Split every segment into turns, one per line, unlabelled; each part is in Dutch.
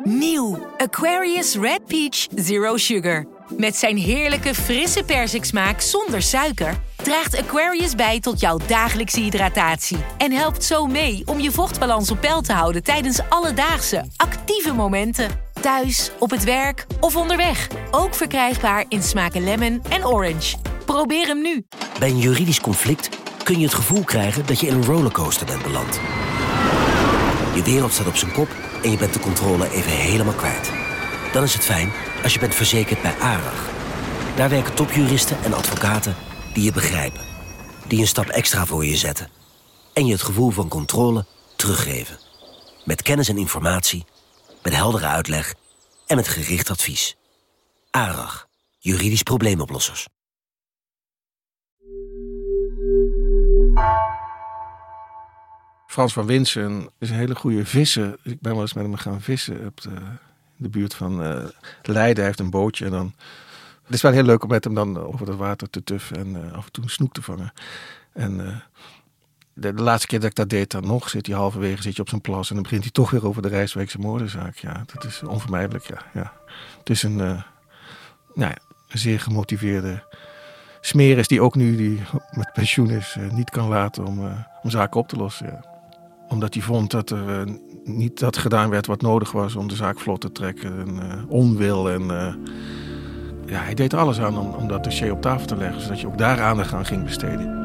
Nieuw Aquarius Red Peach Zero Sugar. Met zijn heerlijke frisse persiksmaak zonder suiker draagt Aquarius bij tot jouw dagelijkse hydratatie. En helpt zo mee om je vochtbalans op peil te houden tijdens alledaagse, actieve momenten. Thuis, op het werk of onderweg. Ook verkrijgbaar in smaken lemon en orange. Probeer hem nu.
Bij een juridisch conflict kun je het gevoel krijgen dat je in een rollercoaster bent beland. Je wereld staat op zijn kop en je bent de controle even helemaal kwijt. Dan is het fijn als je bent verzekerd bij ARAG. Daar werken topjuristen en advocaten die je begrijpen. Die een stap extra voor je zetten. En je het gevoel van controle teruggeven. Met kennis en informatie, met heldere uitleg en met gericht advies. ARAG, juridisch probleemoplossers.
Frans van Winsen is een hele goede visser. Ik ben wel eens met hem gaan vissen op de buurt van Leiden. Hij heeft een bootje en dan... Het is wel heel leuk om met hem dan over het water te tuffen en af en toe een snoek te vangen. En de laatste keer dat ik dat deed, dan nog zit hij halverwege zit je op zijn plas en dan begint hij toch weer over de Rijswijkse moordenzaak. Ja, dat is onvermijdelijk, ja. Het is een zeer gemotiveerde smeris die ook nu die met pensioen is niet kan laten om zaken op te lossen. Ja. Omdat hij vond dat er niet dat gedaan werd wat nodig was om de zaak vlot te trekken. En onwil en... hij deed er alles aan om dat dossier op tafel te leggen, zodat je ook daar aandacht aan ging besteden.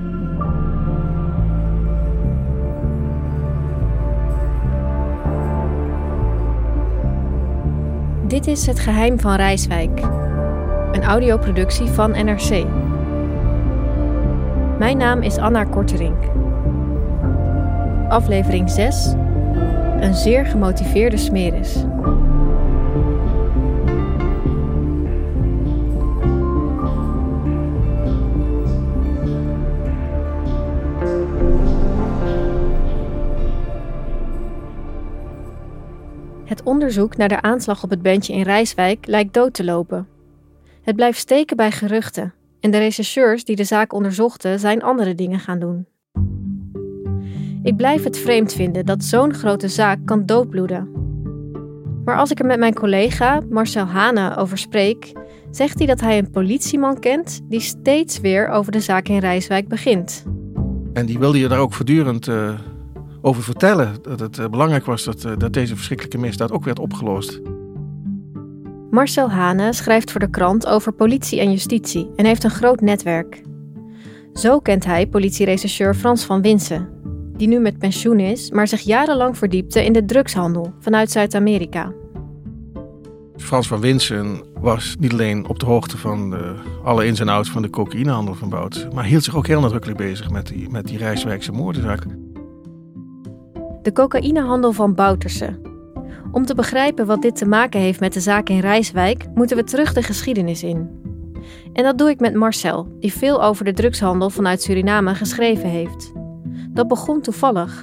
Dit is Het Geheim van Rijswijk, een audioproductie van NRC. Mijn naam is Anna Korterink. Aflevering 6. Een zeer gemotiveerde smeris. Het onderzoek naar de aanslag op het bandje in Rijswijk lijkt dood te lopen. Het blijft steken bij geruchten en de rechercheurs die de zaak onderzochten zijn andere dingen gaan doen. Ik blijf het vreemd vinden dat zo'n grote zaak kan doodbloeden. Maar als ik er met mijn collega Marcel Hane over spreek, zegt hij dat hij een politieman kent die steeds weer over de zaak in Rijswijk begint.
En die wilde je daar ook voortdurend over vertellen. Dat het belangrijk was dat deze verschrikkelijke misdaad ook werd opgelost.
Marcel Hane schrijft voor de krant over politie en justitie en heeft een groot netwerk. Zo kent hij politierechercheur Frans van Winsen, die nu met pensioen is, maar zich jarenlang verdiepte in de drugshandel vanuit Zuid-Amerika.
Frans van Winsen was niet alleen op de hoogte van alle ins en outs van de cocaïnehandel van Bout, maar hield zich ook heel nadrukkelijk bezig met die Rijswijkse moordenzaak.
De cocaïnehandel van Bouterse. Om te begrijpen wat dit te maken heeft met de zaak in Rijswijk, moeten we terug de geschiedenis in. En dat doe ik met Marcel, die veel over de drugshandel vanuit Suriname geschreven heeft. Dat begon toevallig.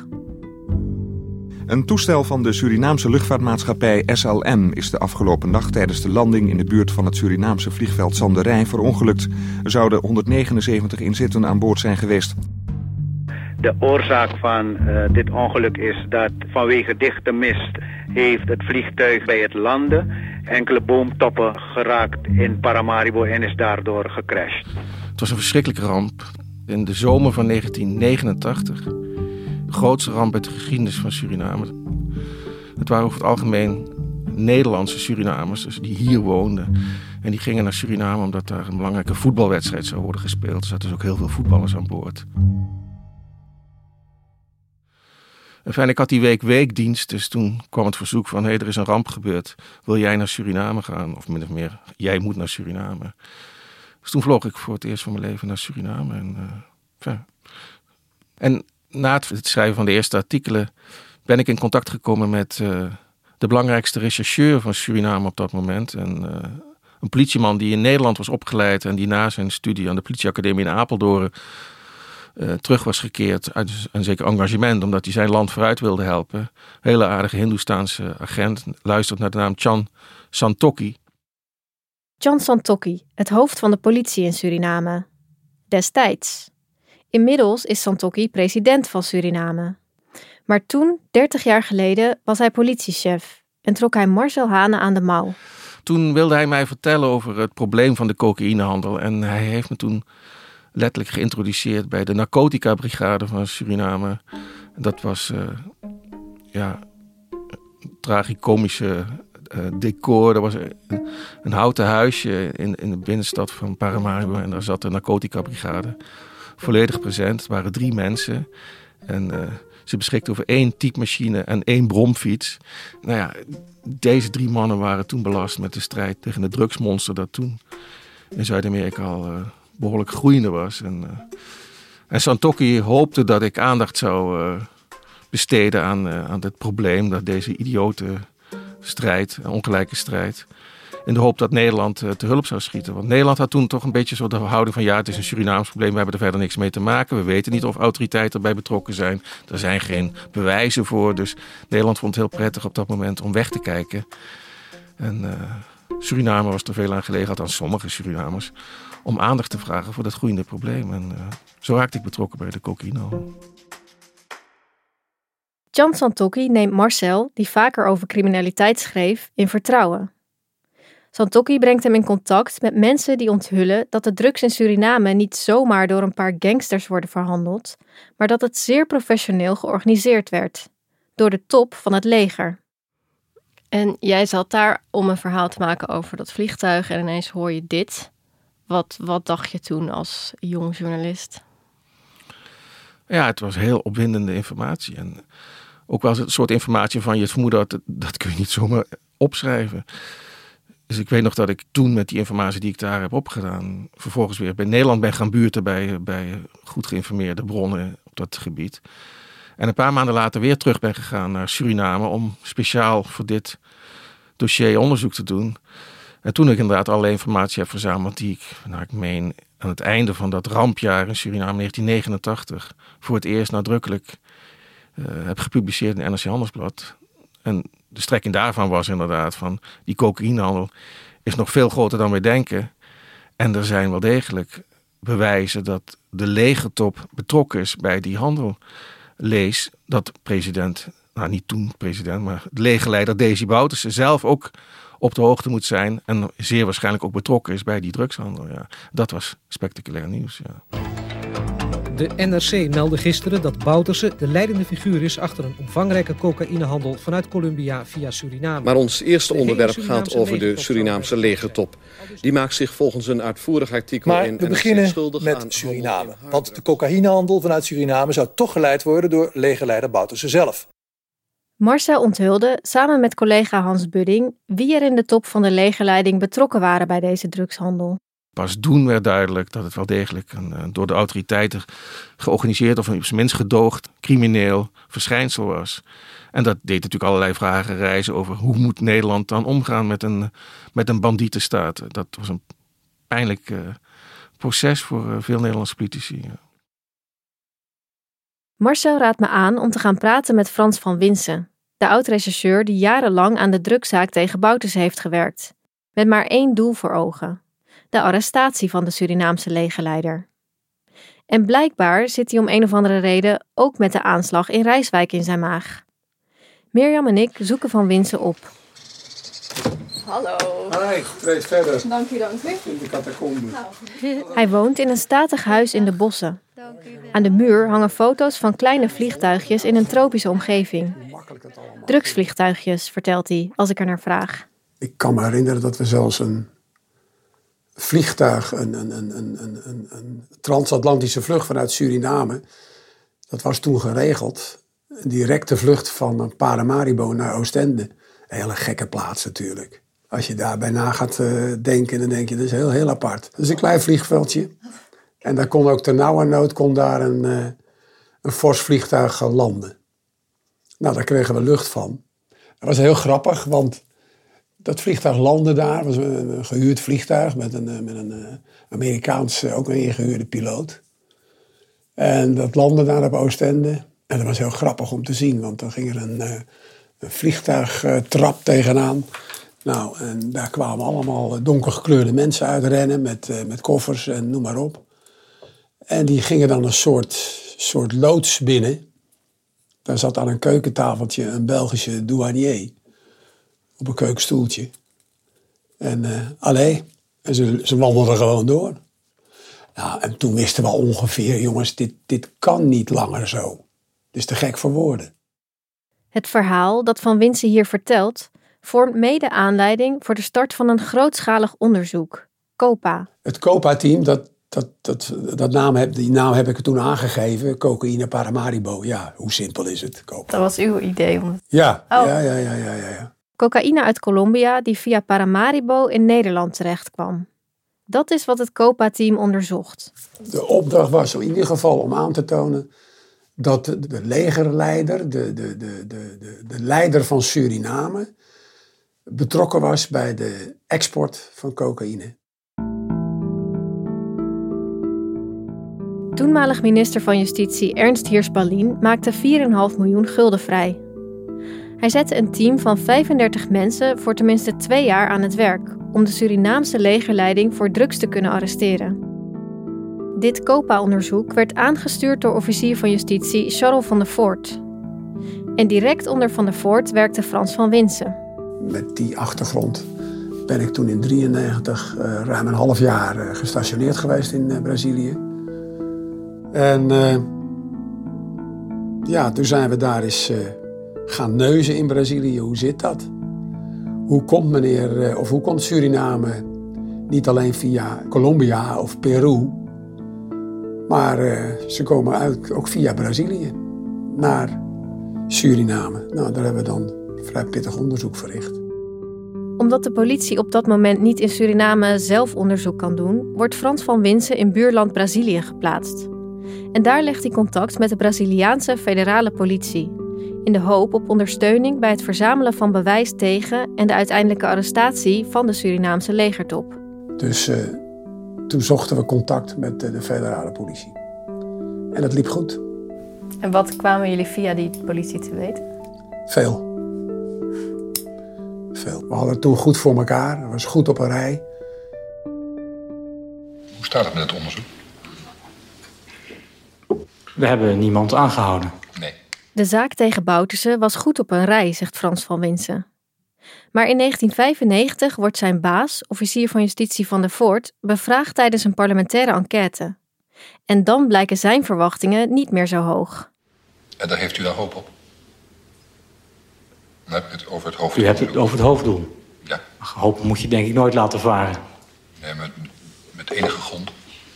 Een toestel van de Surinaamse luchtvaartmaatschappij SLM is de afgelopen nacht tijdens de landing in de buurt van het Surinaamse vliegveld Zanderij verongelukt. Er zouden 179 inzittenden aan boord zijn geweest.
De oorzaak van dit ongeluk is dat vanwege dichte mist heeft het vliegtuig bij het landen enkele boomtoppen geraakt in Paramaribo en is daardoor gecrashed.
Het was een verschrikkelijke ramp. In de zomer van 1989. De grootste ramp uit de geschiedenis van Suriname. Het waren over het algemeen Nederlandse Surinamers dus die hier woonden. En die gingen naar Suriname omdat daar een belangrijke voetbalwedstrijd zou worden gespeeld. Er zaten dus ook heel veel voetballers aan boord. En ik had die week weekdienst, dus toen kwam het verzoek van... er is een ramp gebeurd, wil jij naar Suriname gaan? Of min of meer, jij moet naar Suriname. Dus toen vloog ik voor het eerst van mijn leven naar Suriname. En na het schrijven van de eerste artikelen ben ik in contact gekomen met de belangrijkste rechercheur van Suriname op dat moment. Een politieman die in Nederland was opgeleid en die na zijn studie aan de politieacademie in Apeldoorn terug was gekeerd uit een zeker engagement, omdat hij zijn land vooruit wilde helpen. Hele aardige Hindoestaanse agent, luistert naar de naam Chan Santokhi.
Chan Santokhi, het hoofd van de politie in Suriname. Destijds. Inmiddels is Santokhi president van Suriname. Maar toen, 30 jaar geleden, was hij politiechef en trok hij Marcel Hane aan de mouw.
Toen wilde hij mij vertellen over het probleem van de cocaïnehandel. En hij heeft me toen letterlijk geïntroduceerd bij de narcotica-brigade van Suriname. Dat was tragicomische decor. Er was een houten huisje in de binnenstad van Paramaribo. En daar zat de narcotica-brigade volledig present. Het waren 3 mensen. En ze beschikten over 1 typemachine en 1 bromfiets. Nou ja, deze 3 mannen waren toen belast met de strijd tegen het drugsmonster dat toen in Zuid-Amerika al behoorlijk groeiende was. En Santokki hoopte dat ik aandacht zou besteden aan dit probleem, dat deze idiote strijd, ongelijke strijd, in de hoop dat Nederland te hulp zou schieten. Want Nederland had toen toch een beetje zo de houding van het is een Surinaams probleem, we hebben er verder niks mee te maken. We weten niet of autoriteiten erbij betrokken zijn. Er zijn geen bewijzen voor. Dus Nederland vond het heel prettig op dat moment om weg te kijken. En Suriname was er veel aan gelegen, althans sommige Surinamers, om aandacht te vragen voor dat groeiende probleem. En zo raakte ik betrokken bij de cocaïnehandel.
Jan Santokki neemt Marcel, die vaker over criminaliteit schreef, in vertrouwen. Santokki brengt hem in contact met mensen die onthullen dat de drugs in Suriname niet zomaar door een paar gangsters worden verhandeld, maar dat het zeer professioneel georganiseerd werd, door de top van het leger.
En jij zat daar om een verhaal te maken over dat vliegtuig en ineens hoor je dit. Wat dacht je toen als jong journalist?
Ja, het was heel opwindende informatie. En ook wel een soort informatie van je het vermoeden dat kun je niet zomaar opschrijven. Dus ik weet nog dat ik toen met die informatie die ik daar heb opgedaan, vervolgens weer bij Nederland ben gaan buurten bij goed geïnformeerde bronnen op dat gebied. En een paar maanden later weer terug ben gegaan naar Suriname om speciaal voor dit dossier onderzoek te doen. En toen ik inderdaad alle informatie heb verzameld die ik meen aan het einde van dat rampjaar in Suriname 1989 voor het eerst nadrukkelijk heb gepubliceerd in het NRC Handelsblad. En de strekking daarvan was inderdaad van die cocaïnehandel is nog veel groter dan wij denken. En er zijn wel degelijk bewijzen dat de legertop betrokken is bij die handel. Lees dat president, nou niet toen president, maar de legerleider Desi Bouterse zelf ook op de hoogte moet zijn en zeer waarschijnlijk ook betrokken is bij die drugshandel. Ja. Dat was spectaculair nieuws. Ja.
De NRC meldde gisteren dat Bouterse de leidende figuur is achter een omvangrijke cocaïnehandel vanuit Colombia via Suriname.
Maar ons eerste onderwerp gaat over de Surinaamse legertop. Die maakt zich volgens een uitvoerig artikel
maar
in
we beginnen met Suriname. Want de cocaïnehandel vanuit Suriname zou toch geleid worden door legerleider Bouterse zelf.
Marcel onthulde, samen met collega Hans Budding, wie er in de top van de legerleiding betrokken waren bij deze drugshandel.
Pas toen werd duidelijk dat het wel degelijk een door de autoriteiten georganiseerd of op zijn minst gedoogd crimineel verschijnsel was. En dat deed natuurlijk allerlei vragen reizen over hoe moet Nederland dan omgaan met een bandietenstaat. Dat was een pijnlijk proces voor veel Nederlandse politici. Ja.
Marcel raadt me aan om te gaan praten met Frans van Winsen, de oud-rechercheur die jarenlang aan de drugszaak tegen Bouterse heeft gewerkt. Met maar 1 doel voor ogen: de arrestatie van de Surinaamse legerleider. En blijkbaar zit hij om een of andere reden ook met de aanslag in Rijswijk in zijn maag. Mirjam en ik zoeken Van Winsen op.
Hallo.
Hi, treed verder.
Dank u.
In de catacombe.
Hij woont in een statig huis in de bossen. Aan de muur hangen foto's van kleine vliegtuigjes in een tropische omgeving. Drugsvliegtuigjes, vertelt hij, als ik er naar vraag.
Ik kan me herinneren dat we zelfs een vliegtuig, een transatlantische vlucht vanuit Suriname, dat was toen geregeld. Een directe vlucht van Paramaribo naar Oostende. Een hele gekke plaats natuurlijk. Als je daarbij na gaat denken, dan denk je, dat is heel apart. Dat is een klein vliegveldje. En daar kon ook ternauwernood een fors vliegtuig landen. Nou, daar kregen we lucht van. Dat was heel grappig, want dat vliegtuig landde daar. Het was een gehuurd vliegtuig met een Amerikaanse, ook een ingehuurde piloot. En dat landde daar op Oostende. En dat was heel grappig om te zien, want dan ging er een vliegtuigtrap tegenaan. Nou, en daar kwamen allemaal donkergekleurde mensen uitrennen met koffers en noem maar op. En die gingen dan een soort loods binnen. Daar zat aan een keukentafeltje een Belgische douanier. op een keukenstoeltje. En en ze wandelden gewoon door. Nou, en toen wisten we ongeveer, jongens, dit kan niet langer zo. Het is te gek voor woorden.
Het verhaal dat Van Winsen hier vertelt vormt mede aanleiding voor de start van een grootschalig onderzoek, COPA.
Het COPA-team, die naam heb ik er toen aangegeven, cocaïne Paramaribo. Ja, hoe simpel is het? COPA.
Dat was uw idee?
Ja.
Cocaïne uit Colombia die via Paramaribo in Nederland terechtkwam. Dat is wat het COPA-team onderzocht.
De opdracht was in ieder geval om aan te tonen dat de legerleider, de leider van Suriname, betrokken was bij de export van cocaïne.
Toenmalig minister van Justitie Ernst Heers-Ballien maakte 4,5 miljoen gulden vrij. Hij zette een team van 35 mensen voor tenminste 2 jaar aan het werk om de Surinaamse legerleiding voor drugs te kunnen arresteren. Dit COPA-onderzoek werd aangestuurd door officier van justitie Charles van der Voort. En direct onder Van der Voort werkte Frans van Winsen.
Met die achtergrond ben ik toen in 1993 ruim een half jaar gestationeerd geweest in Brazilië. En toen zijn we daar eens gaan neuzen in Brazilië. Hoe zit dat? Hoe komt Suriname niet alleen via Colombia of Peru, maar ze komen uit ook via Brazilië naar Suriname. Nou, daar hebben we dan vrij pittig onderzoek verricht.
Omdat de politie op dat moment niet in Suriname zelf onderzoek kan doen, wordt Frans van Winsen in buurland Brazilië geplaatst. En daar legt hij contact met de Braziliaanse federale politie, in de hoop op ondersteuning bij het verzamelen van bewijs tegen en de uiteindelijke arrestatie van de Surinaamse legertop.
Dus toen zochten we contact met de federale politie. En dat liep goed.
En wat kwamen jullie via die politie te weten?
Veel. We hadden het toen goed voor elkaar. Het was goed op een rij.
Hoe staat het met het onderzoek?
We hebben niemand aangehouden.
Nee.
De zaak tegen Bouterse was goed op een rij, zegt Frans van Winsen. Maar in 1995 wordt zijn baas, officier van justitie Van der Voort, bevraagd tijdens een parlementaire enquête. En dan blijken zijn verwachtingen niet meer zo hoog.
En daar heeft u dan hoop op? Dan heb ik het over het hoofddoel.
U hebt het over het hoofddoel?
Ja.
Hoop moet je denk ik nooit laten varen.
Nee, met enige grond.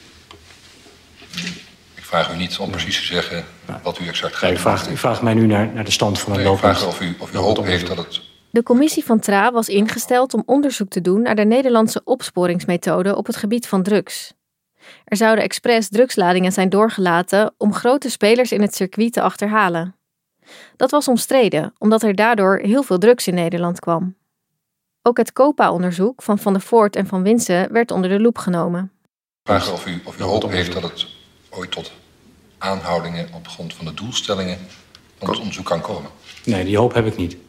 Ik vraag u niet om precies te zeggen wat u exact gaat doen.
U vraagt mij nu naar de stand van een lopend...
Ik vraag of u hoop heeft dat het...
De commissie van Tra was ingesteld om onderzoek te doen naar de Nederlandse opsporingsmethode op het gebied van drugs. Er zouden expres drugsladingen zijn doorgelaten om grote spelers in het circuit te achterhalen. Dat was omstreden, omdat er daardoor heel veel drugs in Nederland kwam. Ook het COPA-onderzoek van Van der Voort en Van Winsen werd onder de loep genomen.
Ik vraag of u hoop heeft dat het ooit tot aanhoudingen op grond van de doelstellingen van het onderzoek kan komen.
Nee, die hoop heb ik niet.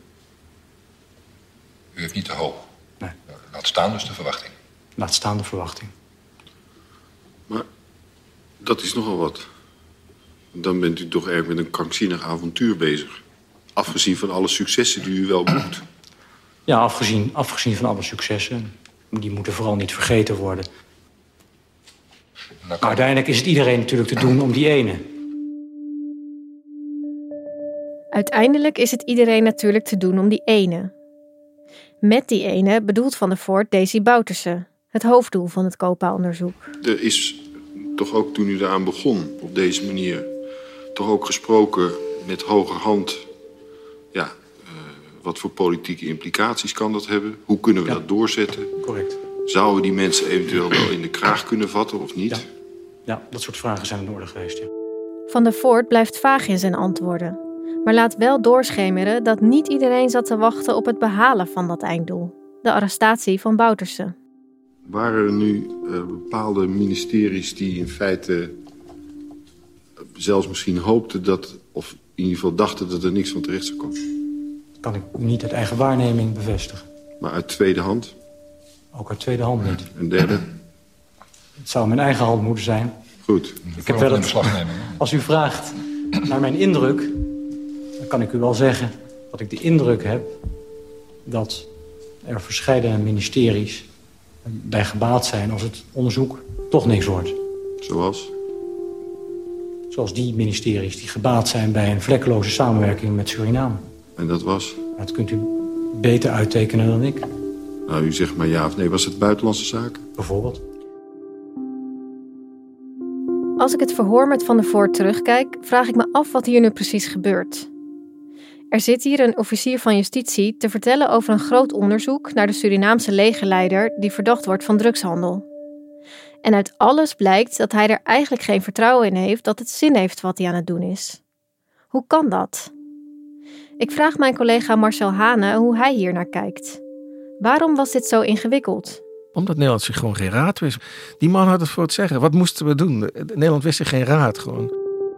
U heeft niet de hoop?
Nee.
Laat staan dus de verwachting.
Laat staan de verwachting.
Maar dat is nogal wat. Dan bent u toch erg met een krankzinnig avontuur bezig. Afgezien van alle successen die u wel boekt.
Ja, afgezien van alle successen. Die moeten vooral niet vergeten worden. Maar uiteindelijk is het iedereen natuurlijk te doen om die ene.
Uiteindelijk is het iedereen natuurlijk te doen om die ene. Met die ene bedoelt Van der Voort Daisy Bouterse, het hoofddoel van het COPA-onderzoek.
Er is toch ook toen u eraan begon, op deze manier, toch ook gesproken met hogerhand. Ja, wat voor politieke implicaties kan dat hebben? Hoe kunnen we dat doorzetten?
Correct.
Zouden die mensen eventueel wel in de kraag kunnen vatten of niet?
Ja, dat soort vragen zijn in orde geweest, ja.
Van der Voort blijft vaag in zijn antwoorden, maar laat wel doorschemeren dat niet iedereen zat te wachten op het behalen van dat einddoel, de arrestatie van Bouterse.
Waren er nu bepaalde ministeries die in feite zelfs misschien hoopten dat, of in ieder geval dachten dat er niks van terecht zou komen?
Kan ik niet uit eigen waarneming bevestigen.
Maar uit tweede hand?
Ook uit tweede hand niet.
Een derde?
Het zou mijn eigen hand moeten zijn.
Goed.
Ik heb wel als u vraagt naar mijn indruk, dan kan ik u wel zeggen dat ik de indruk heb dat er verschillende ministeries bij gebaat zijn als het onderzoek toch niks wordt.
Zoals?
Zoals die ministeries die gebaat zijn bij een vlekkeloze samenwerking met Suriname.
En dat was?
Dat kunt u beter uittekenen dan ik.
Nou, u zegt maar ja of nee. Was het buitenlandse zaken?
Bijvoorbeeld.
Als ik het verhoor met Van der Voort terugkijk, vraag ik me af wat hier nu precies gebeurt. Er zit hier een officier van justitie te vertellen over een groot onderzoek naar de Surinaamse legerleider die verdacht wordt van drugshandel. En uit alles blijkt dat hij er eigenlijk geen vertrouwen in heeft dat het zin heeft wat hij aan het doen is. Hoe kan dat? Ik vraag mijn collega Marcel Hane hoe hij hier naar kijkt. Waarom was dit zo ingewikkeld?
Omdat Nederland zich gewoon geen raad wist. Die man had het voor het zeggen. Wat moesten we doen? Nederland wist zich geen raad gewoon.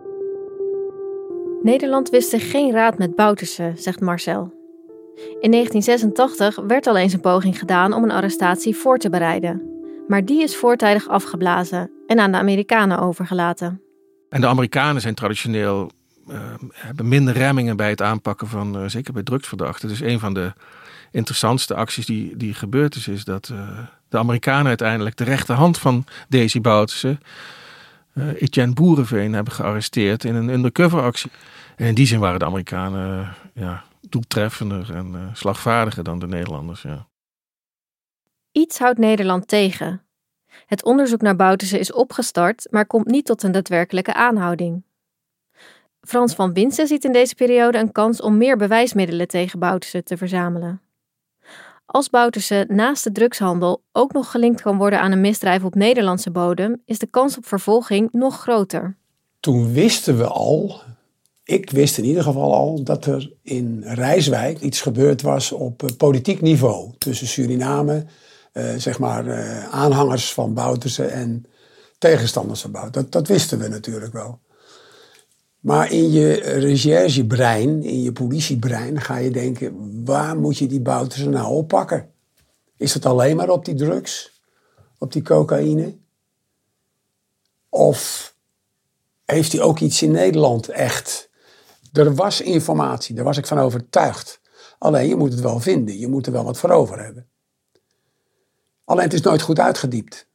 Nederland wist zich geen raad met Bouterse, zegt Marcel. In 1986 werd al eens een poging gedaan om een arrestatie voor te bereiden. Maar die is voortijdig afgeblazen en aan de Amerikanen overgelaten.
En de Amerikanen zijn traditioneel hebben minder remmingen bij het aanpakken van, zeker bij drugsverdachten. Dus een van de interessantste acties die gebeurd is dat de Amerikanen uiteindelijk de rechterhand van Desi Bouterse, Etienne Boerenveen, hebben gearresteerd in een undercover actie. En in die zin waren de Amerikanen doeltreffender en slagvaardiger dan de Nederlanders. Ja.
Iets houdt Nederland tegen. Het onderzoek naar Bouterse is opgestart, maar komt niet tot een daadwerkelijke aanhouding. Frans van Winsen ziet in deze periode een kans om meer bewijsmiddelen tegen Bouterse te verzamelen. Als Bouterse naast de drugshandel ook nog gelinkt kan worden aan een misdrijf op Nederlandse bodem, is de kans op vervolging nog groter.
Toen wisten we al, ik wist in ieder geval al, dat er in Rijswijk iets gebeurd was op politiek niveau. Tussen Suriname, aanhangers van Bouterse en tegenstanders van Bouterse. Dat wisten we natuurlijk wel. Maar in je recherchebrein, in je politiebrein, ga je denken, waar moet je die Bouterse nou oppakken? Is het alleen maar op die drugs? Op die cocaïne? Of heeft hij ook iets in Nederland echt? Er was informatie, daar was ik van overtuigd. Alleen je moet het wel vinden, je moet er wel wat voor over hebben. Alleen het is nooit goed uitgediept.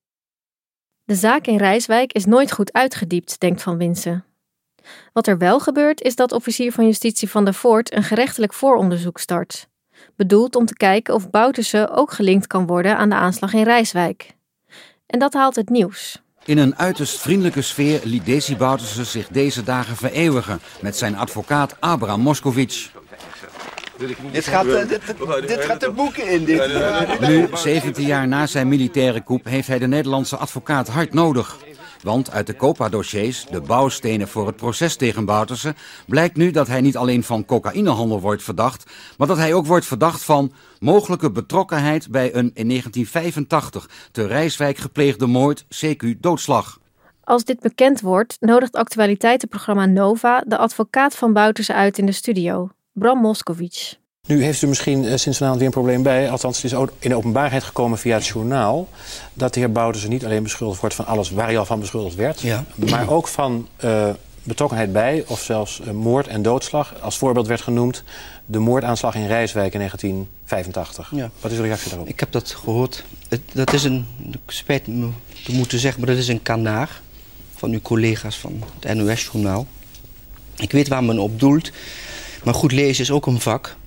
De zaak in Rijswijk is nooit goed uitgediept, denkt Van Winsen. Wat er wel gebeurt is dat officier van justitie Van der Voort een gerechtelijk vooronderzoek start. Bedoeld om te kijken of Bouterse ook gelinkt kan worden aan de aanslag in Rijswijk. En dat haalt het nieuws.
In een uiterst vriendelijke sfeer liet Desi Bouterse zich deze dagen vereeuwigen met zijn advocaat Abraham Moskovic.
Dit gaat de boeken in.
Nu, 17 jaar na zijn militaire coup, heeft hij de Nederlandse advocaat hard nodig. Want uit de COPA-dossiers, de bouwstenen voor het proces tegen Bouterse, blijkt nu dat hij niet alleen van cocaïnehandel wordt verdacht, maar dat hij ook wordt verdacht van mogelijke betrokkenheid bij een in 1985 te Rijswijk gepleegde moord, CQ doodslag.
Als dit bekend wordt, nodigt actualiteitenprogramma Nova de advocaat van Bouterse uit in de studio, Bram Moskovic.
Nu heeft u misschien sinds vanavond weer een probleem bij, althans het is ook in de openbaarheid gekomen via het journaal, dat de heer Bouterse niet alleen beschuldigd wordt van alles waar hij al van beschuldigd werd, maar ook van betrokkenheid bij, of zelfs moord en doodslag. Als voorbeeld werd genoemd de moordaanslag in Rijswijk in 1985. Ja. Wat is uw reactie daarop?
Ik heb dat gehoord. Dat is ik spijt me te moeten zeggen, maar dat is een kanaar van uw collega's van het NOS-journaal. Ik weet waar men op doelt, maar goed lezen is ook een vak.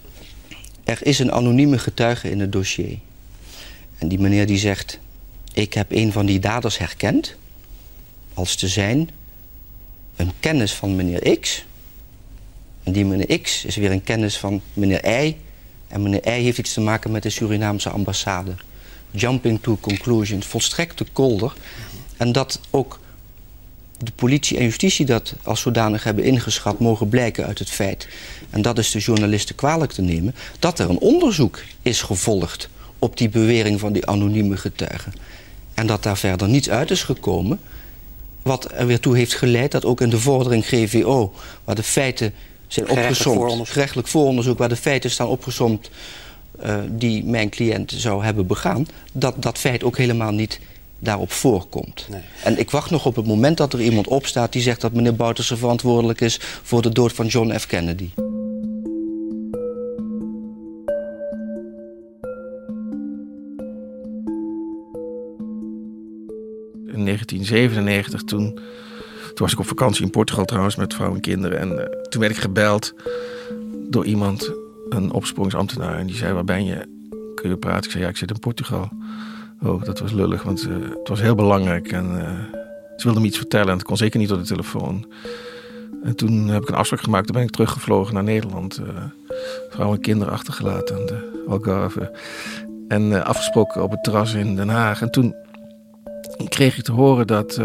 Er is een anonieme getuige in het dossier. En die meneer die zegt, ik heb een van die daders herkend als te zijn een kennis van meneer X. En die meneer X is weer een kennis van meneer Y. En meneer Y heeft iets te maken met de Surinaamse ambassade. Jumping to conclusions, volstrekte kolder. En dat ook de politie en justitie dat als zodanig hebben ingeschat, mogen blijken uit het feit, en dat is de journalisten kwalijk te nemen, dat er een onderzoek is gevolgd op die bewering van die anonieme getuigen. En dat daar verder niets uit is gekomen, wat er weer toe heeft geleid dat ook in de vordering GVO, waar de feiten zijn opgesomd, gerechtelijk vooronderzoek, waar de feiten staan opgesomd die mijn cliënt zou hebben begaan, dat feit ook helemaal niet daarop voorkomt. Nee. En ik wacht nog op het moment dat er iemand opstaat die zegt dat meneer Bouterse verantwoordelijk is voor de dood van John F. Kennedy.
in 1997. Toen was ik op vakantie in Portugal trouwens met vrouw en kinderen. En toen werd ik gebeld door iemand, een opsporingsambtenaar. En die zei, waar ben je? Kun je praten? Ik zei, ja, ik zit in Portugal. Oh, dat was lullig, want het was heel belangrijk. En ze wilde me iets vertellen en het kon zeker niet door de telefoon. En toen heb ik een afspraak gemaakt. Toen ben ik teruggevlogen naar Nederland. Vrouw en kinderen achtergelaten aan de Algarve. En afgesproken op het terras in Den Haag. En toen kreeg ik te horen dat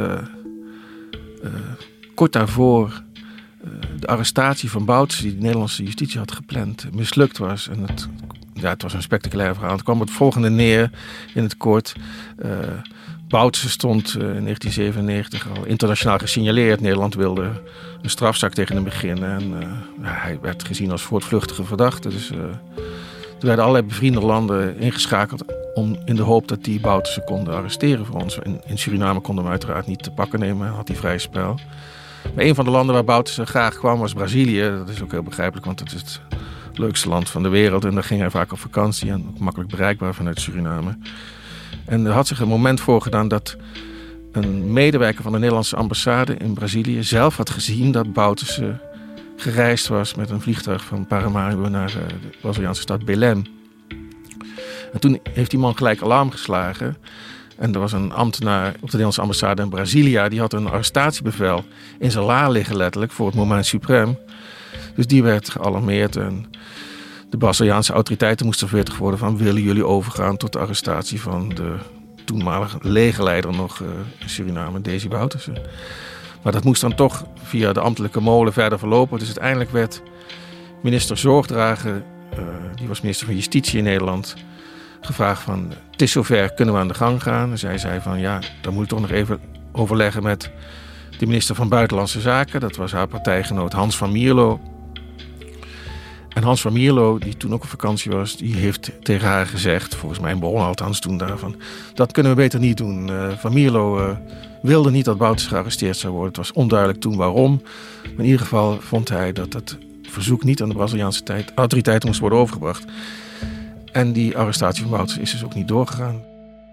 kort daarvoor de arrestatie van Bouterse, die de Nederlandse justitie had gepland, mislukt was. En het was een spectaculair verhaal. Het kwam het volgende neer in het kort. Bouterse stond in 1997 al internationaal gesignaleerd. Nederland wilde een strafzaak tegen hem beginnen. En hij werd gezien als voortvluchtige verdachte. Dus er werden allerlei bevriende landen ingeschakeld in de hoop dat die Bouterse konden arresteren voor ons. In Suriname konden we hem uiteraard niet te pakken nemen. Had hij vrij spel. Maar een van de landen waar Bouterse graag kwam was Brazilië. Dat is ook heel begrijpelijk, want het is het leukste land van de wereld. En daar ging hij vaak op vakantie en ook makkelijk bereikbaar vanuit Suriname. En er had zich een moment voorgedaan dat een medewerker van de Nederlandse ambassade in Brazilië zelf had gezien dat Bouterse gereisd was met een vliegtuig van Paramaribo naar de Braziliaanse stad Belém. En toen heeft die man gelijk alarm geslagen. En er was een ambtenaar op de Nederlandse ambassade in Brasilia. Die had een arrestatiebevel in zijn la liggen letterlijk voor het moment suprême. Dus die werd gealarmeerd en de Braziliaanse autoriteiten moesten verwittigd worden van, willen jullie overgaan tot de arrestatie van de toenmalige legerleider nog in Suriname, Desi Bouterse. Maar dat moest dan toch via de ambtelijke molen verder verlopen. Dus uiteindelijk werd minister Zorgdrager, die was minister van Justitie in Nederland, gevraagd van, het is zover, kunnen we aan de gang gaan? En zij zei van, ja, dan moet ik toch nog even overleggen met de minister van Buitenlandse Zaken. Dat was haar partijgenoot Hans van Mierlo. En Hans van Mierlo, die toen ook op vakantie was, die heeft tegen haar gezegd, volgens mij een bron althans toen daarvan, dat kunnen we beter niet doen. Van Mierlo wilde niet dat Bouterse gearresteerd zou worden. Het was onduidelijk toen waarom. Maar in ieder geval vond hij dat het verzoek niet aan de Braziliaanse autoriteiten moest worden overgebracht. En die arrestatie van Bouterse is dus ook niet doorgegaan.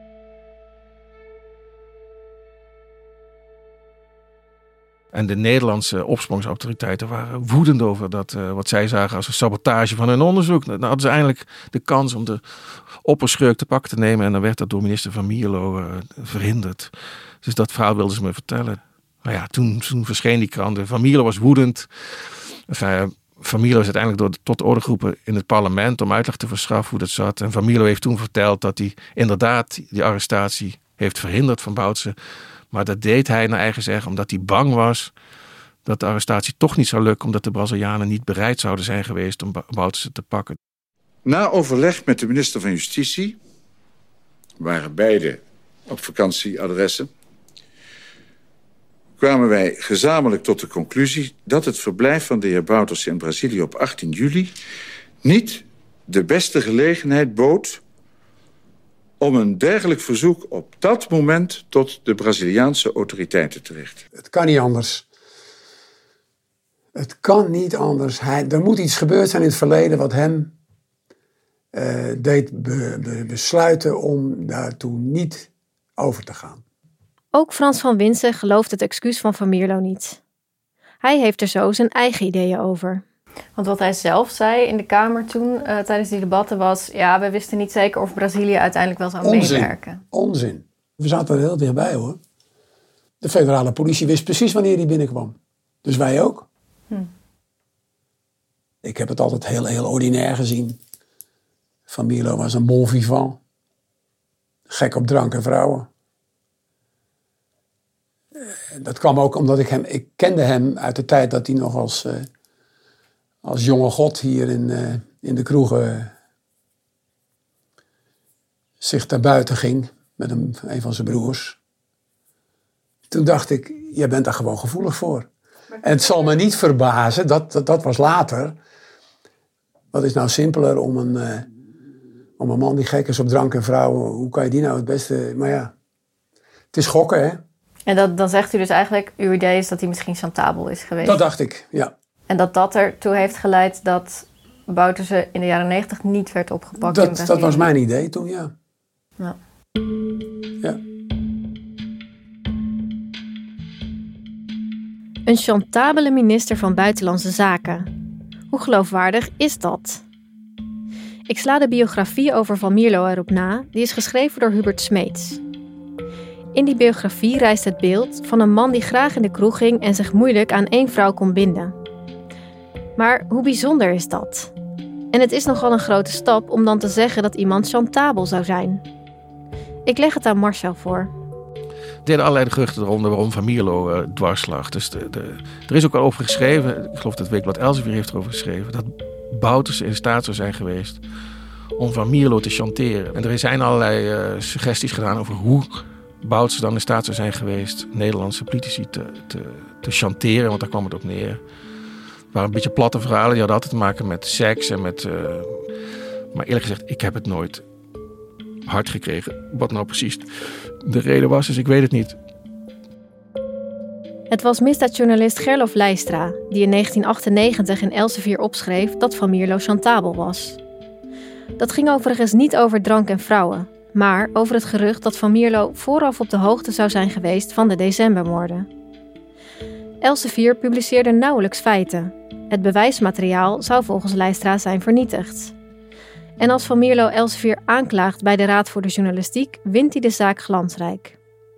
En de Nederlandse opsporingsautoriteiten waren woedend over dat, wat zij zagen als een sabotage van hun onderzoek. Dan hadden ze eindelijk de kans om de opperschurk te pakken te nemen. En dan werd dat door minister Van Mierlo verhinderd. Dus dat verhaal wilden ze me vertellen. Nou ja, toen verscheen die krant. Van Mierlo was woedend. Van Mierlo is uiteindelijk tot de orde geroepen in het parlement om uitleg te verschaffen hoe dat zat. En Van Mierlo heeft toen verteld dat hij inderdaad die arrestatie heeft verhinderd van Bouterse. Maar dat deed hij naar eigen zeggen omdat hij bang was dat de arrestatie toch niet zou lukken, omdat de Brazilianen niet bereid zouden zijn geweest om Bouterse te pakken.
Na overleg met de minister van Justitie, waren beide op vakantieadressen, kwamen wij gezamenlijk tot de conclusie dat het verblijf van de heer Bouterse in Brazilië op 18 juli niet de beste gelegenheid bood om een dergelijk verzoek op dat moment tot de Braziliaanse autoriteiten te richten.
Het kan niet anders. Het kan niet anders. Er moet iets gebeurd zijn in het verleden wat hem deed besluiten om daartoe niet over te gaan.
Ook Frans van Winsen gelooft het excuus van Van Mierlo niet. Hij heeft er zo zijn eigen ideeën over.
Want wat hij zelf zei in de Kamer toen, tijdens die debatten was, ja, we wisten niet zeker of Brazilië uiteindelijk wel zou meewerken.
Onzin. We zaten er heel dichtbij hoor. De federale politie wist precies wanneer hij binnenkwam. Dus wij ook. Ik heb het altijd heel ordinair gezien. Van Mierlo was een bon vivant. Gek op drank en vrouwen. Dat kwam ook omdat ik kende hem uit de tijd dat hij nog als jonge god hier in de kroegen zich daar buiten ging met een van zijn broers. Toen dacht ik, jij bent daar gewoon gevoelig voor. En het zal me niet verbazen, dat was later. Wat is nou simpeler om een man die gek is op drank en vrouwen, hoe kan je die nou het beste... Maar ja, het is gokken hè.
En dan zegt u dus eigenlijk, uw idee is dat hij misschien chantabel is geweest.
Dat dacht ik, ja.
En dat ertoe heeft geleid dat Bouterse in de jaren 90 niet werd opgepakt in Brazilië.
Dat was mijn idee toen, ja.
Ja.
Ja.
Een chantabele minister van Buitenlandse Zaken. Hoe geloofwaardig is dat? Ik sla de biografie over Van Mierlo erop na. Die is geschreven door Hubert Smeets. In die biografie rijst het beeld van een man die graag in de kroeg ging en zich moeilijk aan één vrouw kon binden. Maar hoe bijzonder is dat? En het is nogal een grote stap om dan te zeggen dat iemand chantabel zou zijn. Ik leg het aan Marcel voor.
Er deden allerlei geruchten eronder waarom Van Mierlo dwars lag. Dus er is ook al over geschreven, ik geloof dat Weekblad Elsevier heeft erover geschreven, dat Bouterse in staat zou zijn geweest om Van Mierlo te chanteren. En er zijn allerlei suggesties gedaan over hoe Bouterse dan in staat zou zijn geweest Nederlandse politici te chanteren, want daar kwam het op neer. Het waren een beetje platte verhalen, die hadden altijd te maken met seks en met... maar eerlijk gezegd, ik heb het nooit hard gekregen. Wat nou precies de reden was, dus ik weet het niet.
Het was misdaadjournalist Gerlof Leistra die in 1998 in Elsevier opschreef dat Van Mierlo chantabel was. Dat ging overigens niet over drank en vrouwen, maar over het gerucht dat Van Mierlo vooraf op de hoogte zou zijn geweest van de decembermoorden. Elsevier publiceerde nauwelijks feiten. Het bewijsmateriaal zou volgens Leistra zijn vernietigd. En als Van Mierlo Elsevier aanklaagt bij de Raad voor de Journalistiek, wint hij de zaak glansrijk.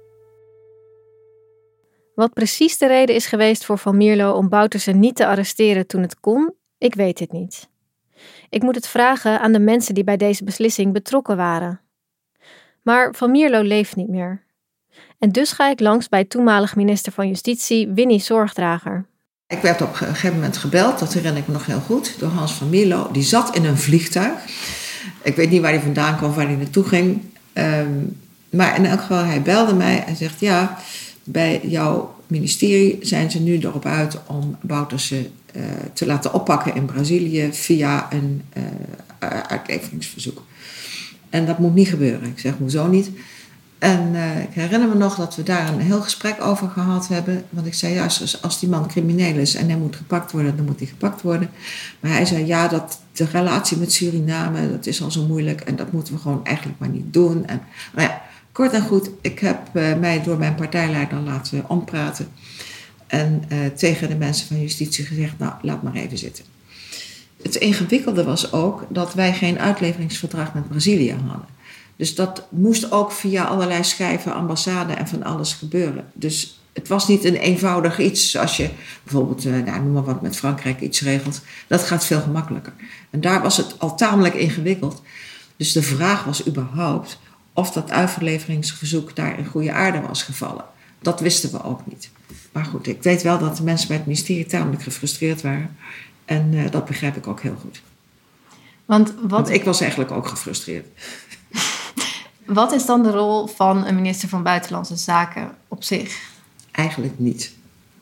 Wat precies de reden is geweest voor Van Mierlo om Bouterse niet te arresteren toen het kon, ik weet het niet. Ik moet het vragen aan de mensen die bij deze beslissing betrokken waren. Maar Van Mierlo leeft niet meer. En dus ga ik langs bij toenmalig minister van Justitie Winnie Zorgdrager.
Ik werd op een gegeven moment gebeld, dat herinner ik me nog heel goed, door Hans van Mierlo. Die zat in een vliegtuig. Ik weet niet waar hij vandaan kwam, waar hij naartoe ging. Maar in elk geval, hij belde mij en zegt... ja, bij jouw ministerie zijn ze nu erop uit om Bouterse te laten oppakken in Brazilië via een uitleveringsverzoek. En dat moet niet gebeuren. Ik zeg, hoezo niet? En ik herinner me nog dat we daar een heel gesprek over gehad hebben. Want ik zei, ja, als die man crimineel is en hij moet gepakt worden, dan moet hij gepakt worden. Maar hij zei, ja, de relatie met Suriname, dat is al zo moeilijk. En dat moeten we gewoon eigenlijk maar niet doen. En, nou ja, kort en goed, ik heb mij door mijn partijleider laten ompraten. En tegen de mensen van justitie gezegd, nou, laat maar even zitten. Het ingewikkelde was ook dat wij geen uitleveringsverdrag met Brazilië hadden. Dus dat moest ook via allerlei schijven, ambassade en van alles gebeuren. Dus het was niet een eenvoudig iets als je bijvoorbeeld, noem maar wat, met Frankrijk iets regelt. Dat gaat veel gemakkelijker. En daar was het al tamelijk ingewikkeld. Dus de vraag was überhaupt of dat uitleveringsverzoek daar in goede aarde was gevallen. Dat wisten we ook niet. Maar goed, ik weet wel dat de mensen bij het ministerie tamelijk gefrustreerd waren. En dat begrijp ik ook heel goed. Want ik was eigenlijk ook gefrustreerd.
Wat is dan de rol van een minister van Buitenlandse Zaken op zich?
Eigenlijk niet.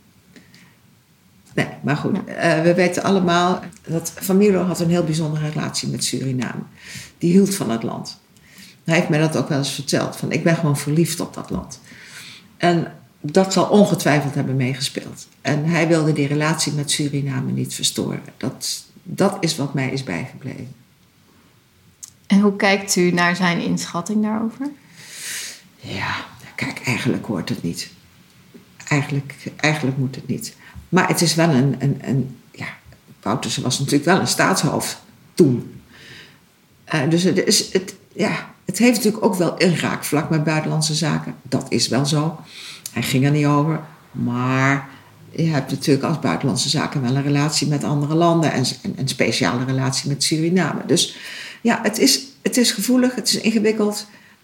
Nee, maar goed. We weten allemaal dat Van Mierlo had een heel bijzondere relatie met Suriname. Die hield van het land. Hij heeft mij dat ook wel eens verteld. Van, ik ben gewoon verliefd op dat land. En dat zal ongetwijfeld hebben meegespeeld. En hij wilde die relatie met Suriname niet verstoren. Dat is wat mij is bijgebleven.
En hoe kijkt u naar zijn inschatting daarover?
Ja, kijk, eigenlijk hoort het niet. Eigenlijk moet het niet. Maar het is wel Bouterse was natuurlijk wel een staatshoofd toen. Dus het heeft natuurlijk ook wel een raakvlak met buitenlandse zaken. Dat is wel zo. Hij ging er niet over. Maar je hebt natuurlijk als buitenlandse zaken wel een relatie met andere landen. En een speciale relatie met Suriname. Dus ja, het is gevoelig, het is ingewikkeld.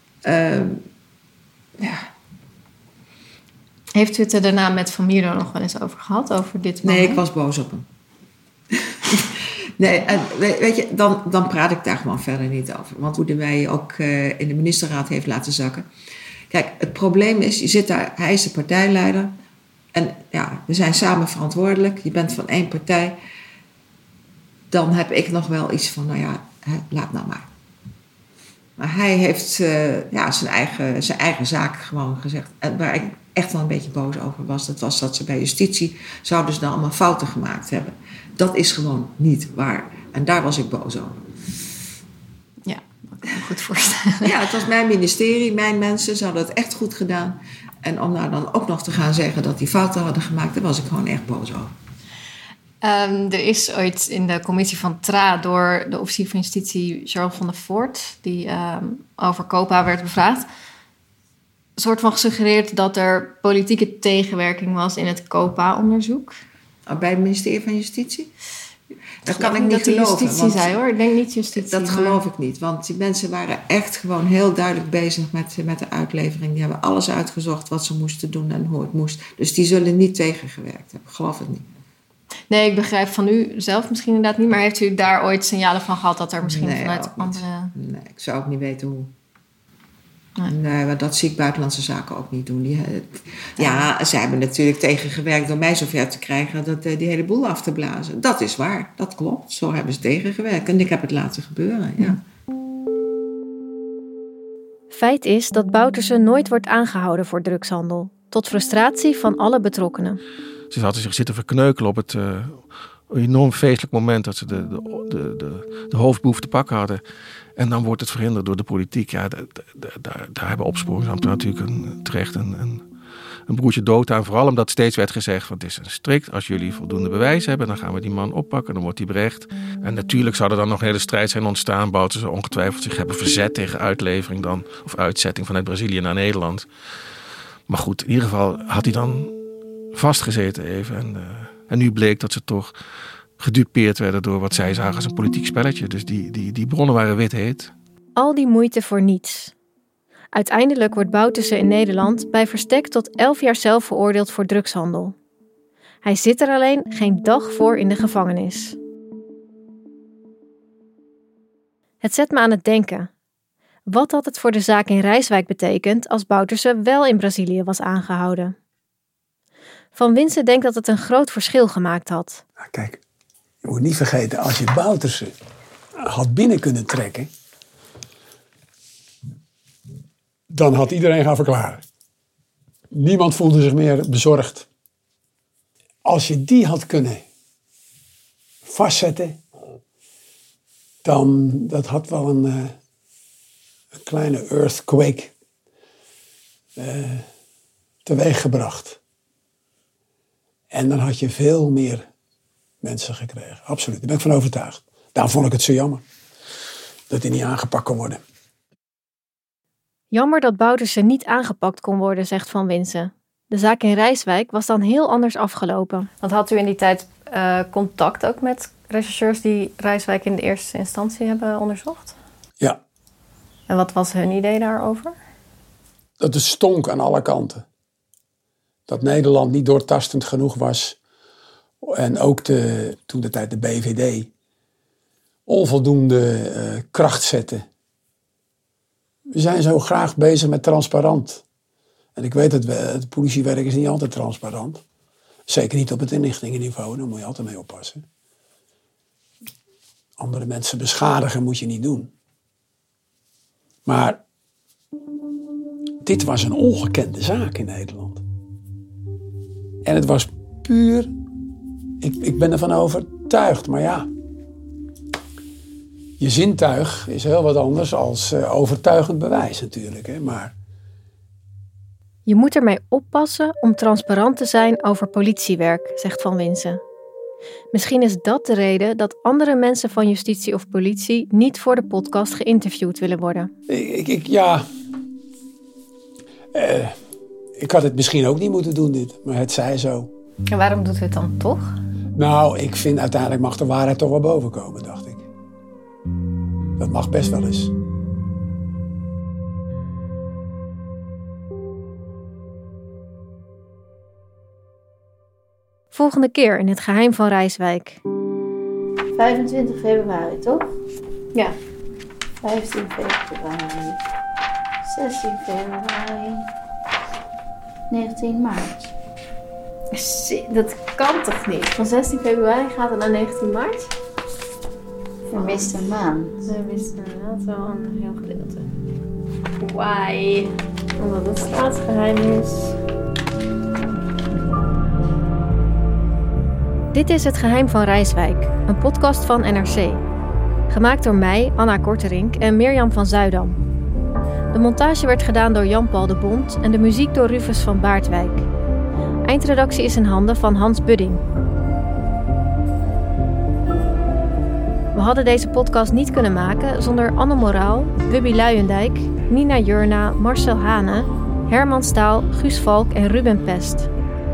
Heeft u het er daarna met Van Mierlo nog wel eens over gehad, over dit moment?
Nee, ik was boos op hem. Nee, en weet je, dan praat ik daar gewoon verder niet over. Want hoe hij mij ook in de ministerraad heeft laten zakken. Kijk, het probleem is, je zit daar, hij is de partijleider. En ja, we zijn samen verantwoordelijk. Je bent van één partij. Dan heb ik nog wel iets van, nou ja, laat nou maar. Maar hij heeft zijn eigen zaak gewoon gezegd. En waar ik echt wel een beetje boos over was, dat was dat ze bij justitie zouden ze dan allemaal fouten gemaakt hebben. Dat is gewoon niet waar. En daar was ik boos over.
Ja, dat kan ik me goed voorstellen.
Ja, het was mijn ministerie, mijn mensen, ze hadden het echt goed gedaan. En om nou dan ook nog te gaan zeggen dat die fouten hadden gemaakt, daar was ik gewoon echt boos over.
Er is ooit in de commissie van TRA door de officier van justitie Charles van der Voort, die over COPA werd bevraagd, een soort van gesuggereerd dat er politieke tegenwerking was in het COPA-onderzoek.
Bij het ministerie van Justitie? Dat kan ik
niet
niet geloven.
Justitie zei hoor, ik denk niet justitie.
Dat geloof ik niet, want die mensen waren echt gewoon heel duidelijk bezig met de uitlevering. Die hebben alles uitgezocht wat ze moesten doen en hoe het moest. Dus die zullen niet tegengewerkt hebben, geloof het niet.
Nee, ik begrijp van u zelf misschien inderdaad niet, maar heeft u daar ooit signalen van gehad dat er misschien vanuit andere...
Nee, ik zou ook niet weten hoe. Nee, maar dat zie ik buitenlandse zaken ook niet doen. Ze hebben natuurlijk tegengewerkt door mij zover te krijgen dat die hele boel af te blazen. Dat is waar, dat klopt. Zo hebben ze tegengewerkt en ik heb het laten gebeuren, ja.
Feit is dat Bouterse nooit wordt aangehouden voor drugshandel. Tot frustratie van alle betrokkenen.
Ze hadden zich zitten verkneukelen op het enorm feestelijk moment dat ze de hoofdboef te pakken hadden. En dan wordt het verhinderd door de politiek. Ja, daar hebben opsporingsambtenaren natuurlijk terecht een broertje dood aan. Vooral omdat steeds werd gezegd, want het is een strikt. Als jullie voldoende bewijs hebben, dan gaan we die man oppakken. Dan wordt hij berecht. En natuurlijk zou er dan nog een hele strijd zijn ontstaan. Bouten ze ongetwijfeld zich hebben verzet tegen uitlevering dan. Of uitzetting vanuit Brazilië naar Nederland. Maar goed, in ieder geval had hij dan vastgezeten even. En nu bleek dat ze toch gedupeerd werden door wat zij zagen als een politiek spelletje. Dus die bronnen waren wit heet.
Al die moeite voor niets. Uiteindelijk wordt Bouterse in Nederland bij verstek tot 11 jaar cel veroordeeld voor drugshandel. Hij zit er alleen geen dag voor in de gevangenis. Het zet me aan het denken. Wat had het voor de zaak in Rijswijk betekend als Bouterse wel in Brazilië was aangehouden? Van Winsen denkt dat het een groot verschil gemaakt had.
Kijk, je moet niet vergeten, als je Bouterse had binnen kunnen trekken, dan had iedereen gaan verklaren. Niemand voelde zich meer bezorgd. Als je die had kunnen vastzetten, dan dat had wel een kleine earthquake teweeggebracht. En dan had je veel meer mensen gekregen. Absoluut, daar ben ik van overtuigd. Daarom vond ik het zo jammer dat hij niet aangepakt kon worden.
Jammer dat Bouterse niet aangepakt kon worden, zegt Van Winsen. De zaak in Rijswijk was dan heel anders afgelopen.
Want had u in die tijd contact ook met rechercheurs die Rijswijk in de eerste instantie hebben onderzocht?
Ja.
En wat was hun idee daarover?
Dat het stonk aan alle kanten. Dat Nederland niet doortastend genoeg was. En ook toen de tijd de BVD onvoldoende kracht zette. We zijn zo graag bezig met transparant. En ik weet dat het politiewerk is niet altijd transparant. Zeker niet op het inlichtingenniveau, daar moet je altijd mee oppassen. Andere mensen beschadigen moet je niet doen. Maar dit was een ongekende zaak in Nederland. En het was puur, ik ben ervan overtuigd, maar ja. Je zintuig is heel wat anders als overtuigend bewijs natuurlijk. Hè? Maar
je moet ermee oppassen om transparant te zijn over politiewerk, zegt Van Winsen. Misschien is dat de reden dat andere mensen van justitie of politie niet voor de podcast geïnterviewd willen worden.
Ik had het misschien ook niet moeten doen dit, maar het zij zo.
En waarom doet u het dan toch?
Nou, ik vind uiteindelijk mag de waarheid toch wel boven komen, dacht ik. Dat mag best wel eens.
Volgende keer in Het Geheim van Rijswijk.
25 februari, toch?
Ja.
15 februari. 16 februari. 19 maart.
Dat kan toch niet? Van 16 februari gaat het naar 19 maart?
Vermiste maan.
Vermiste maan, wel een heel gedeelte. Why? Omdat het staatsgeheim is.
Dit is Het Geheim van Rijswijk, een podcast van NRC. Gemaakt door mij, Anna Korterink en Mirjam van Zuidam. De montage werd gedaan door Jan-Paul de Bond en de muziek door Rufus van Baardwijk. Eindredactie is in handen van Hans Budding. We hadden deze podcast niet kunnen maken zonder Anne Moraal, Wubby Luijendijk, Nina Jurna, Marcel Hane, Herman Staal, Guus Valk en Ruben Pest.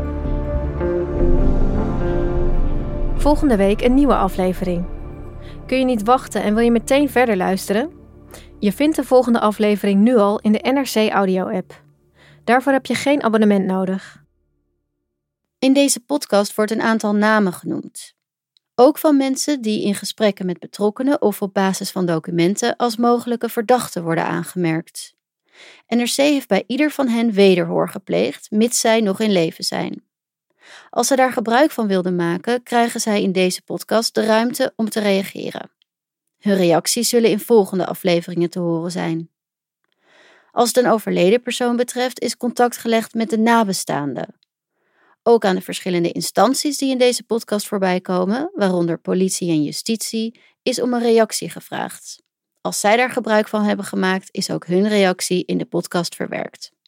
Volgende week een nieuwe aflevering. Kun je niet wachten en wil je meteen verder luisteren? Je vindt de volgende aflevering nu al in de NRC Audio-app. Daarvoor heb je geen abonnement nodig.
In deze podcast wordt een aantal namen genoemd. Ook van mensen die in gesprekken met betrokkenen of op basis van documenten als mogelijke verdachten worden aangemerkt. NRC heeft bij ieder van hen wederhoor gepleegd, mits zij nog in leven zijn. Als ze daar gebruik van wilden maken, krijgen zij in deze podcast de ruimte om te reageren. Hun reacties zullen in volgende afleveringen te horen zijn. Als het een overleden persoon betreft, is contact gelegd met de nabestaanden. Ook aan de verschillende instanties die in deze podcast voorbij komen, waaronder politie en justitie, is om een reactie gevraagd. Als zij daar gebruik van hebben gemaakt, is ook hun reactie in de podcast verwerkt.